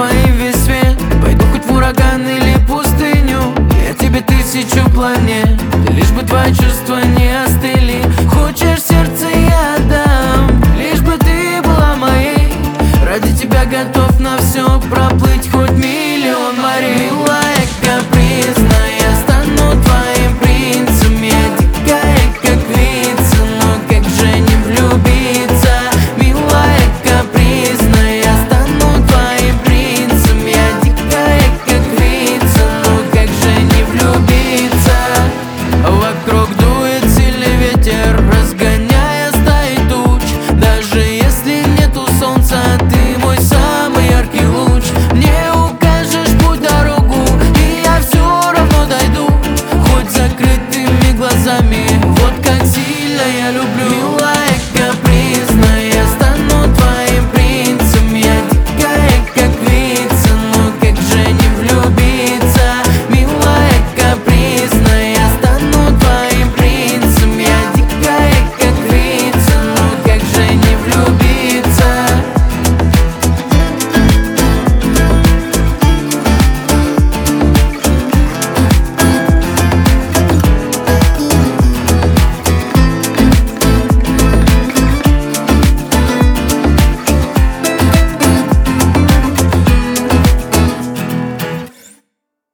твоим весь свет. Пойду хоть в ураган или пустыню, я тебе тысячу планет, лишь бы твои чувства не остыли. Хочешь